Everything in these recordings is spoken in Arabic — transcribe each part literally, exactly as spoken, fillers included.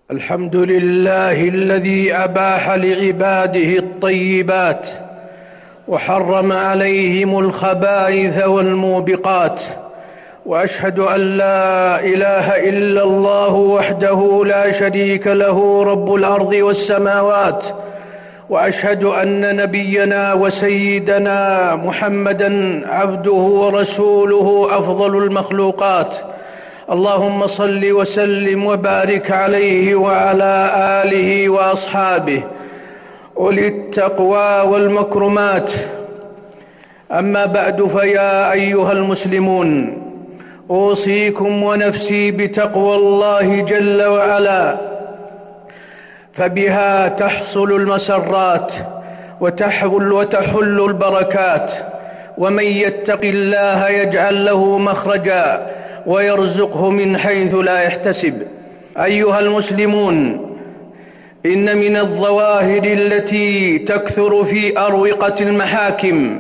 الحمد لله الذي أباح لعباده الطيبات وحرم عليهم الخبائث والموبقات، وأشهد أن لا إله إلا الله وحده لا شريك له رب الأرض والسماوات، وأشهد أن نبينا وسيدنا محمدًا عبده ورسوله أفضل المخلوقات. اللهم صل وسلم وبارك عليه وعلى آله وأصحابه أولي التقوى والمكرمات. أما بعد، فيا أيها المسلمون، أوصيكم ونفسي بتقوى الله جل وعلا، فبها تحصل المسرات وتحل وتحل البركات، ومن يتق الله يجعل له مخرجا ويرزقه من حيث لا يحتسب. أيها المسلمون، إن من الظواهر التي تكثر في أروقة المحاكم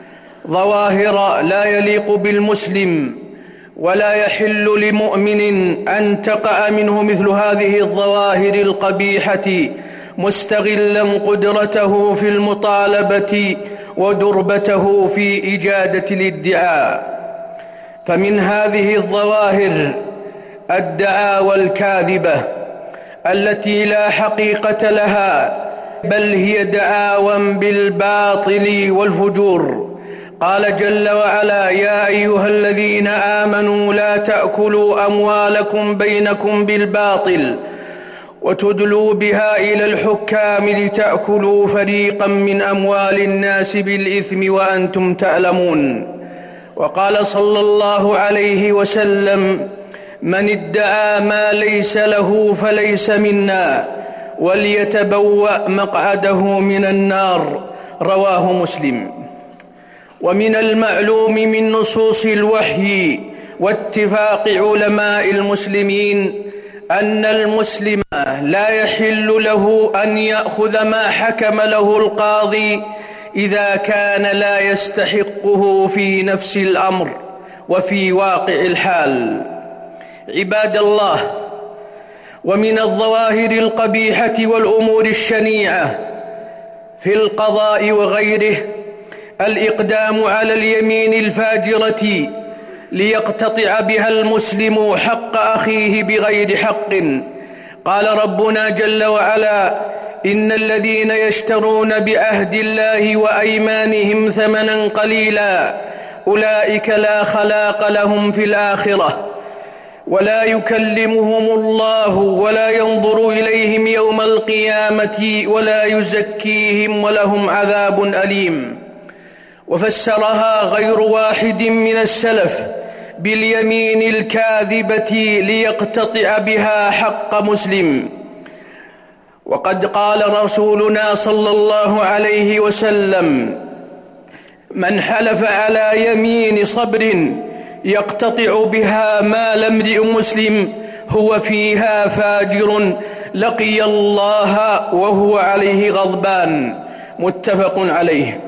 ظواهر لا يليق بالمسلم، ولا يحل لمؤمن أن تقع منه مثل هذه الظواهر القبيحة مستغلا قدرته في المطالبة ودربته في إجادة الادعاء. فمن هذه الظواهر الدعاوى الكاذبة التي لا حقيقة لها، بل هي دعاوى بالباطل والفجور. قال جل وعلا: يا أيها الذين آمنوا لا تأكلوا أموالكم بينكم بالباطل وتدلوا بها إلى الحكام لتأكلوا فريقا من أموال الناس بالإثم وأنتم تعلمون. وقال صلى الله عليه وسلم: من ادعى ما ليس له فليس منا، وليتبوأ مقعده من النار. رواه مسلم. ومن المعلوم من نصوص الوحي واتفاق علماء المسلمين أن المسلم لا يحل له أن يأخذ ما حكم له القاضي إذا كان لا يستحقه في نفس الأمر وفي واقع الحال. عباد الله، ومن الظواهر القبيحة والأمور الشنيعة في القضاء وغيره الإقدام على اليمين الفاجرة ليقتطع بها المسلم حق أخيه بغير حق. قال ربنا جل وعلا: إن الذين يشترون بعهد الله وأيمانهم ثمنا قليلا أولئك لا خلاق لهم في الآخرة ولا يكلمهم الله ولا ينظر إليهم يوم القيامة ولا يزكيهم ولهم عذاب أليم. وفسرها غير واحد من السلف باليمين الكاذبة ليقتطع بها حق مسلم. وقد قال رسولنا صلى الله عليه وسلم: من حلف على يمين صبر يقتطع بها مال امرئ مسلم هو فيها فاجر لقي الله وهو عليه غضبان. متفق عليه.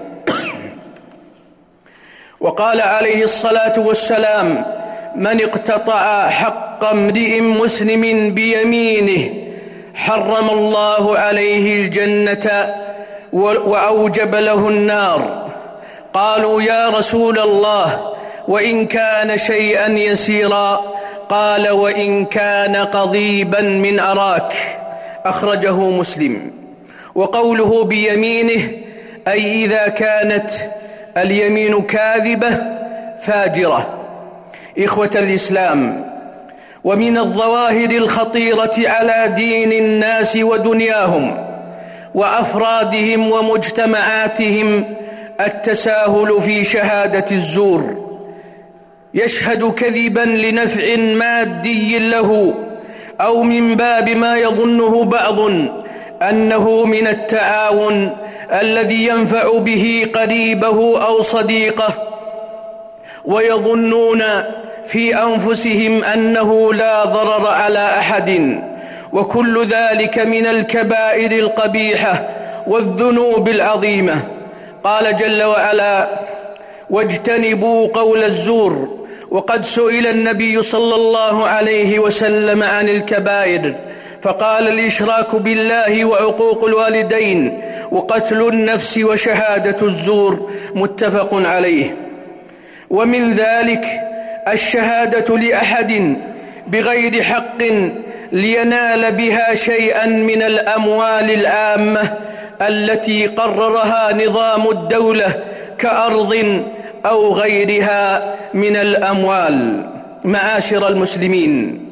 وقال عليه الصلاة والسلام: من اقتطع حق امرئ مسلم بيمينه حرم الله عليه الجنة وأوجب له النار. قالوا: يا رسول الله، وإن كان شيئا يسيرا؟ قال: وإن كان قضيبا من أراك. أخرجه مسلم. وقوله بيمينه أي إذا كانت اليمين كاذبة فاجرة. إخوة الإسلام، ومن الظواهر الخطيرة على دين الناس ودنياهم وأفرادهم ومجتمعاتهم التساهل في شهادة الزور. يشهد كذبا لنفع مادي له أو من باب ما يظنه بعض أنه من التعاون الذي ينفع به قريبه أو صديقه، ويظنون في أنفسهم أنه لا ضرر على أحد. وكل ذلك من الكبائر القبيحة والذنوب العظيمة. قال جل وعلا: واجتنبوا قول الزور. وقد سئل النبي صلى الله عليه وسلم عن الكبائر فقال: الإشراك بالله وعقوق الوالدين وقتل النفس وشهادة الزور، متفق عليه. ومن ذلك الشهادة لأحد بغير حق لينال بها شيئا من الأموال العامة التي قررها نظام الدولة كأرض أو غيرها من الأموال. معاشر المسلمين،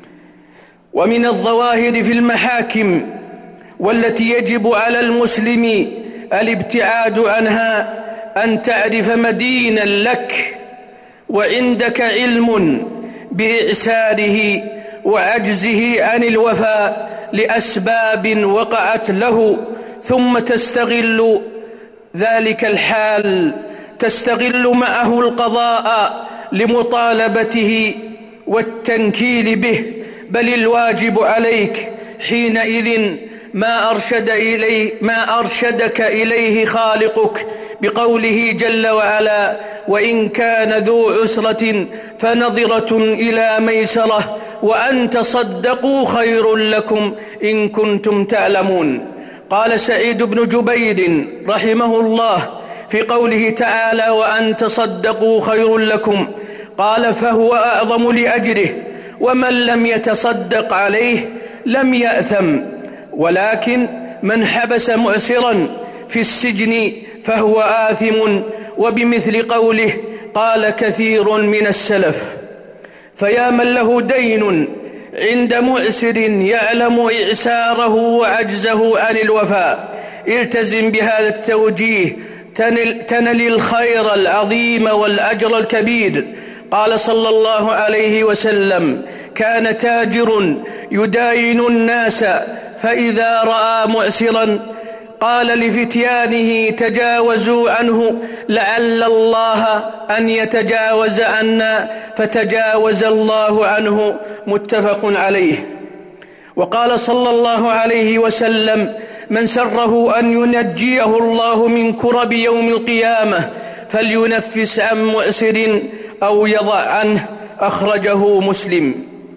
ومن الظواهر في المحاكم والتي يجب على المسلم الابتعاد عنها أن تعرف مدينا لك وعندك علم بإعساره وعجزه عن الوفاء لأسباب وقعت له، ثم تستغل ذلك الحال تستغل معه القضاء لمطالبته والتنكيل به، بل الواجب عليك حينئذ ما أرشد إليه ما أرشدك إليه خالقك بقوله جل وعلا: وإن كان ذو عسرة فنظرة إلى ميسرة وأن تصدقوا خير لكم إن كنتم تعلمون. قال سعيد بن جبير رحمه الله في قوله تعالى: وأن تصدقوا خير لكم، قال: فهو أعظم لأجره، ومن لم يتصدق عليه لم يأثم، ولكن من حبس معسرا في السجن فهو آثم. وبمثل قوله قال كثير من السلف. فيا من له دين عند معسر يعلم إعساره وعجزه عن الوفاء، التزم بهذا التوجيه تنل, تنل الخير العظيم والأجر الكبير. قال صلى الله عليه وسلم: كان تاجر يداين الناس فإذا رأى معسرا قال لفتيانه: تجاوزوا عنه لعل الله أن يتجاوز عنا، فتجاوز الله عنه، متفق عليه. وقال صلى الله عليه وسلم: من سره أن ينجيه الله من كرب يوم القيامة فلينفس عن معسر أو يضع عنه، أخرجه مسلم.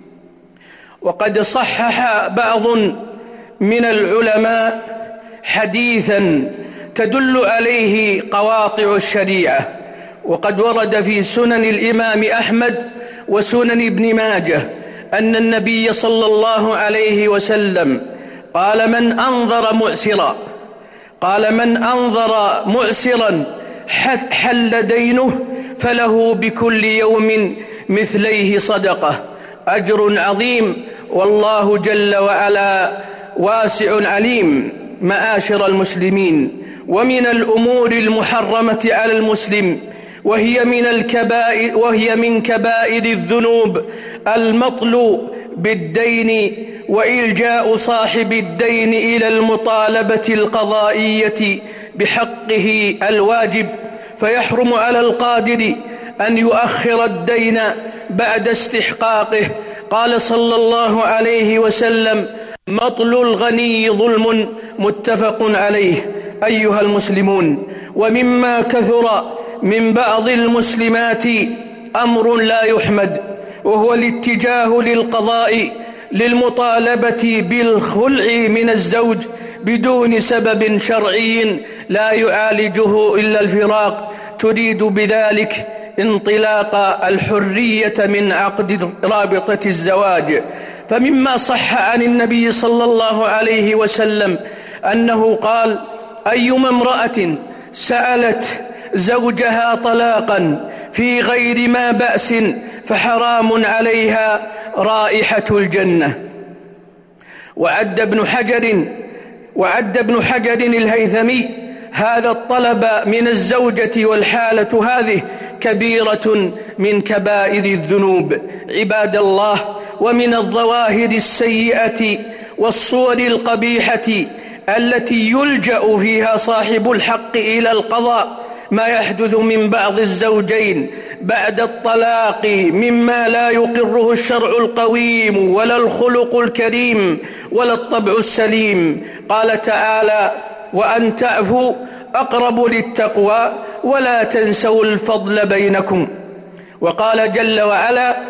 وقد صحح بعض من العلماء حديثا تدل عليه قواطع الشريعة، وقد ورد في سنن الإمام أحمد وسنن ابن ماجه أن النبي صلى الله عليه وسلم قال: من أنظر مؤسرا قال من أنظر مؤسرا حل دينه فله بكل يوم مثليه صدقة، أجر عظيم، والله جل وعلا واسع عليم. معاشر المسلمين، ومن الأمور المحرمة على المسلم وهي من الكبائر وهي من كبائر الذنوب المطل بالدين وإلجاء صاحب الدين إلى المطالبة القضائية بحقه الواجب، فيحرم على القادر أن يؤخر الدين بعد استحقاقه. قال صلى الله عليه وسلم: مطل الغني ظلم، متفق عليه. أيها المسلمون، ومما كثر من بعض المسلمات أمر لا يحمد، وهو الاتجاه للقضاء للمطالبة بالخلع من الزوج بدون سبب شرعي لا يعالجه إلا الفراق، تريد بذلك انطلاق الحرية من عقد رابطة الزواج. فمما صح عن النبي صلى الله عليه وسلم أنه قال: أيما امرأة سألت زوجها طلاقا في غير ما بأس فحرام عليها رائحة الجنة. وعد ابن حجر وعد ابن حجر الهيثمي هذا الطلب من الزوجة والحالة هذه كبيرة من كبائر الذنوب. عباد الله، ومن الظواهر السيئة والصور القبيحة التي يلجأ فيها صاحب الحق إلى القضاء ما يحدث من بعض الزوجين بعد الطلاق مما لا يقره الشرع القويم ولا الخلق الكريم ولا الطبع السليم. قال تعالى: وأن تعفوا أقرب للتقوى ولا تنسوا الفضل بينكم. وقال جل وعلا: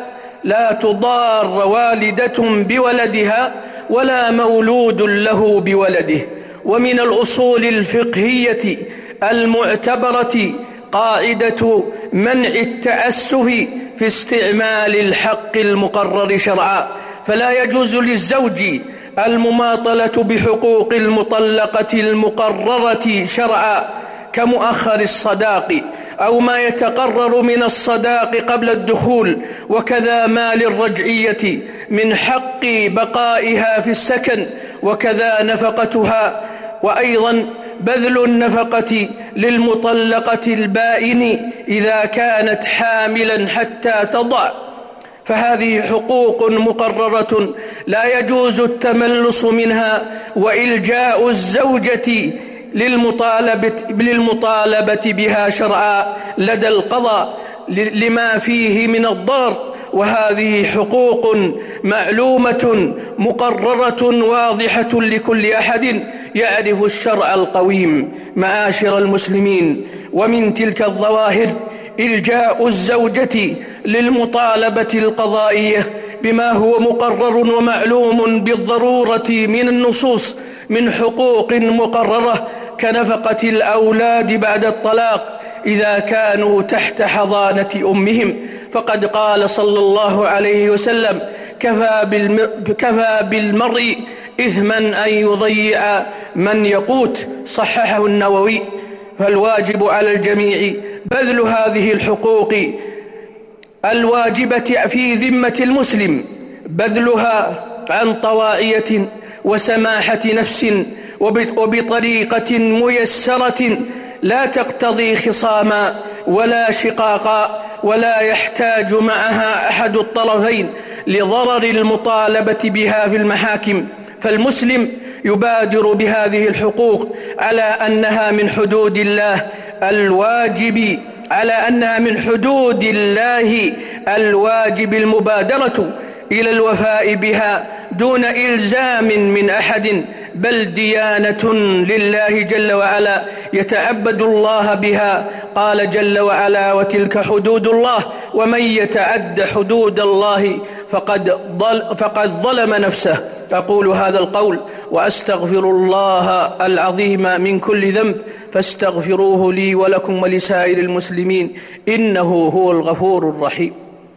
لا تضار والدة بولدها ولا مولود له بولده. ومن الأصول الفقهية المعتبرة قاعدة منع التأسف في استعمال الحق المقرر شرعا، فلا يجوز للزوج المماطلة بحقوق المطلقة المقررة شرعا كمؤخر الصداق أو ما يتقرر من الصداق قبل الدخول، وكذا ما للرجعية من حق بقائها في السكن، وكذا نفقتها، وأيضا بذل النفقة للمطلقة البائن إذا كانت حاملا حتى تضع، فهذه حقوق مقررة لا يجوز التملص منها وإلجاء الزوجة للمطالبة, للمطالبة بها شرعا لدى القضاء لما فيه من الضرر. وهذه حقوق معلومة مقررة واضحة لكل أحد يعرف الشرع القويم. معاشر المسلمين، ومن تلك الظواهر إلجاء الزوجة للمطالبة القضائية بما هو مقرر ومعلوم بالضرورة من النصوص من حقوق مقررة كنفقة الأولاد بعد الطلاق إذا كانوا تحت حضانة أمهم، فقد قال صلى الله عليه وسلم: كفى بالمرء إثما أن يضيع من يقوت. صححه النووي. فالواجب على الجميع بذل هذه الحقوق الواجبة في ذمة المسلم، بذلها عن طواعية وسماحة نفس وبطريقة ميسرة لا تقتضي خصاما ولا شقاقا، ولا يحتاج معها أحد الطرفين لضرر المطالبة بها في المحاكم. فالمسلم يبادر بهذه الحقوق على أنها من حدود الله الواجب على أنها من حدود الله الواجب المبادرة إلى الوفاء بها دون إلزام من أحد، بل ديانة لله جل وعلا يتعبد الله بها. قال جل وعلا: وتلك حدود الله ومن يتعد حدود الله فقد, ضل فقد ظلم نفسه. أقول هذا القول وأستغفر الله العظيم من كل ذنب، فاستغفروه لي ولكم ولسائر المسلمين، إنه هو الغفور الرحيم.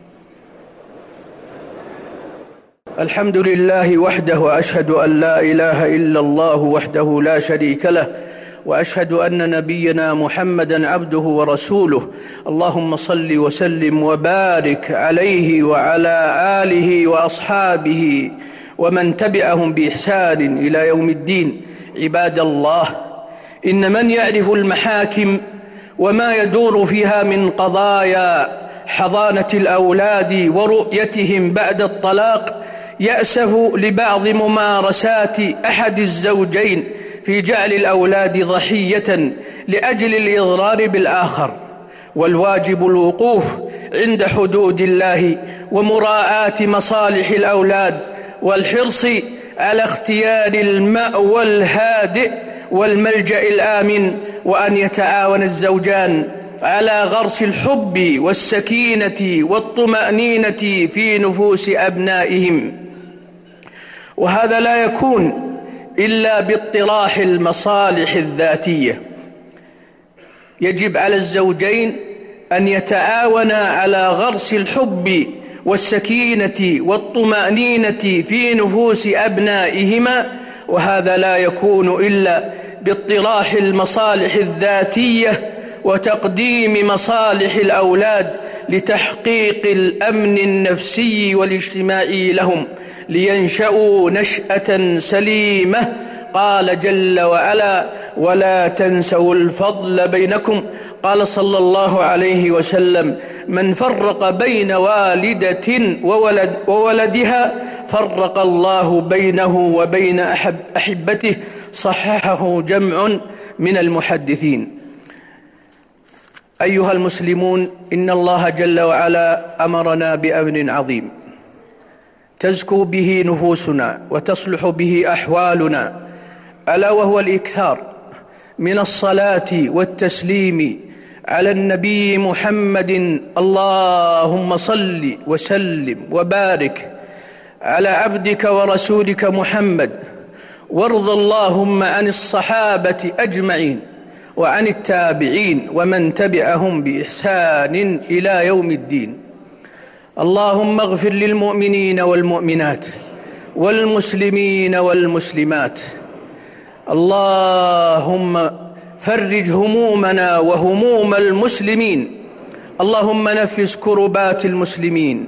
الحمد لله وحده، وأشهد أن لا إله إلا الله وحده لا شريك له، وأشهد أن نبينا محمدا عبده ورسوله. اللهم صل وسلم وبارك عليه وعلى آله وأصحابه ومن تبعهم بإحسان إلى يوم الدين. عباد الله، إن من يعرف المحاكم وما يدور فيها من قضايا حضانة الأولاد ورؤيتهم بعد الطلاق يأسف لبعض ممارسات أحد الزوجين في جعل الأولاد ضحية لأجل الإضرار بالآخر، والواجب الوقوف عند حدود الله ومراعاة مصالح الأولاد والحرص على اختيار المأوى الهادئ والملجأ الآمن، وأن يتعاون الزوجان على غرس الحب والسكينة والطمأنينة في نفوس أبنائهم، وهذا لا يكون إلا باطراح المصالح الذاتية. يجب على الزوجين أن يتعاونا على غرس الحب والسكينة والطمأنينة في نفوس أبنائهما، وهذا لا يكون إلا باطراح المصالح الذاتية وتقديم مصالح الأولاد لتحقيق الأمن النفسي والاجتماعي لهم لينشأوا نشأة سليمة. قال جل وعلا: ولا تنسوا الفضل بينكم. قال صلى الله عليه وسلم: من فرق بين والدة وولد وولدها فرق الله بينه وبين أحب أحبته. صححه جمع من المحدثين. أيها المسلمون، إن الله جل وعلا أمرنا بأمر عظيم تزكو به نفوسنا وتصلح به أحوالنا، ألا وهو الإكثار من الصلاة والتسليم على النبي محمد. اللهم صل وسلم وبارك على عبدك ورسولك محمد، وارض اللهم عن الصحابة أجمعين وعن التابعين ومن تبعهم بإحسان إلى يوم الدين. اللهم اغفر للمؤمنين والمؤمنات والمسلمين والمسلمات. اللهم فرج همومنا وهموم المسلمين. اللهم نفس كربات المسلمين.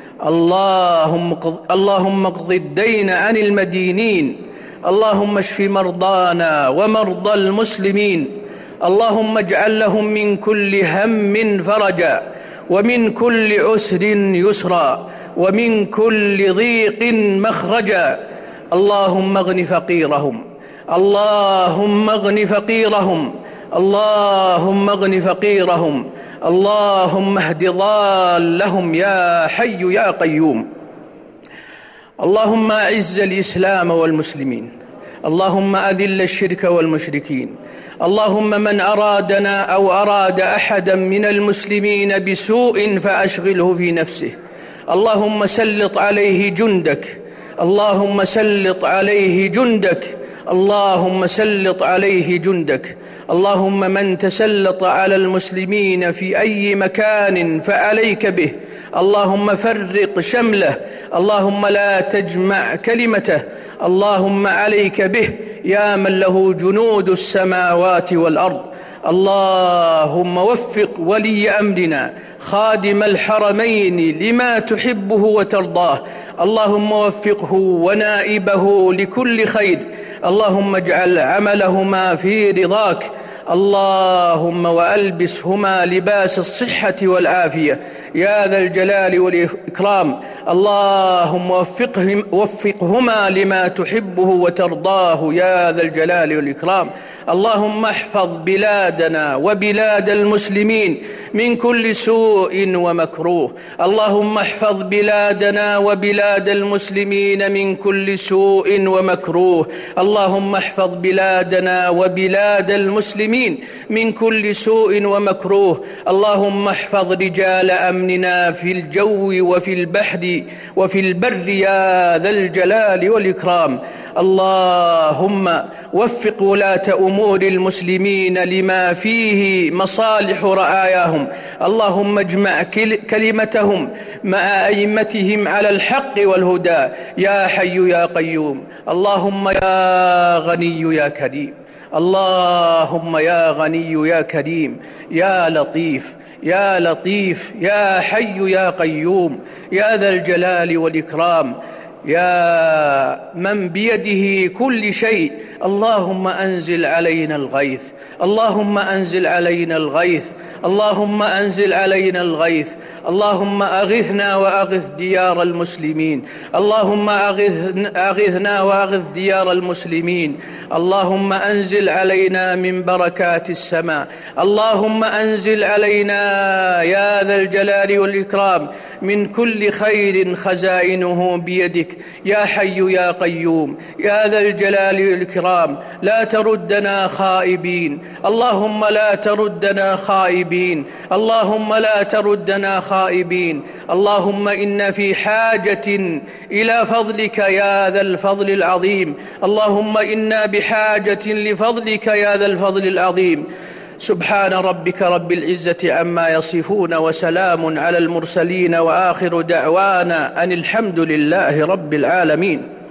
اللهم اللهم اقض الدين عن المدينين. اللهم اشف مرضانا ومرضى المسلمين. اللهم اجعل لهم من كل هم فرجا، ومن كل عسر يسرا، ومن كل ضيق مخرجا. اللهم اغن فقيرهم. اللهم اغن فقيرهم. اللهم اغن فقيرهم. اللهم اهد ضالهم يا حي يا قيوم. اللهم أعز الإسلام والمسلمين. اللهم أذل الشرك والمشركين. اللهم من أرادنا أو أراد أحدا من المسلمين بسوء فأشغله في نفسه. اللهم سلط عليه جندك. اللهم سلط عليه جندك. اللهم سلط عليه جندك. اللهم من تسلط على المسلمين في أي مكان فعليك به. اللهم فرق شمله. اللهم لا تجمع كلمته. اللهم عليك به يا من له جنود السماوات والأرض. اللهم وفق ولي أمرنا خادم الحرمين لما تحبه وترضاه. اللهم وفقه ونائبه لكل خير. اللهم اجعل عملهما في رضاك. اللهم وألبسهما لباس الصحة والعافية يا ذا الجلال والإكرام. اللهم وفقهم وفقهما لما تحبه وترضاه يا ذا الجلال والإكرام. اللهم احفظ بلادنا وبلاد المسلمين من كل سوء ومكروه. اللهم احفظ بلادنا وبلاد المسلمين من كل سوء ومكروه. اللهم احفظ بلادنا وبلاد المسلمين من كل سوء ومكروه. اللهم احفظ رجال أمننا في الجو وفي البحر وفي البر يا ذا الجلال والإكرام. اللهم وفق ولاة أمور المسلمين لما فيه مصالح رعاياهم. اللهم اجمع كلمتهم مع أئمتهم على الحق والهدى يا حي يا قيوم. اللهم يا غني يا كريم. اللهم يا غني يا كريم يا لطيف يا لطيف يا حي يا قيوم يا ذا الجلال والإكرام يا من بيده كل شيء. اللهم أنزل علينا الغيث. اللهم أنزل علينا الغيث. اللهم أنزل علينا الغيث. اللهم أغثنا وأغث ديار المسلمين. اللهم أغثنا وأغث ديار المسلمين. اللهم أنزل علينا من بركات السماء. اللهم أنزل علينا يا ذا الجلال والإكرام من كل خير خزائنه بيدك يا حي يا قيوم يا ذا الجلال والإكرام. لا تردنا خائبين. اللهم لا تردنا خائبين. اللهم لا تردنا خائبين. اللهم إن في حاجة إلى فضلك يا ذا الفضل العظيم. اللهم إنا بحاجة لفضلك يا ذا الفضل العظيم. سبحان ربك رب العزة عما يصفون، وسلام على المرسلين، وآخر دعوانا أن الحمد لله رب العالمين.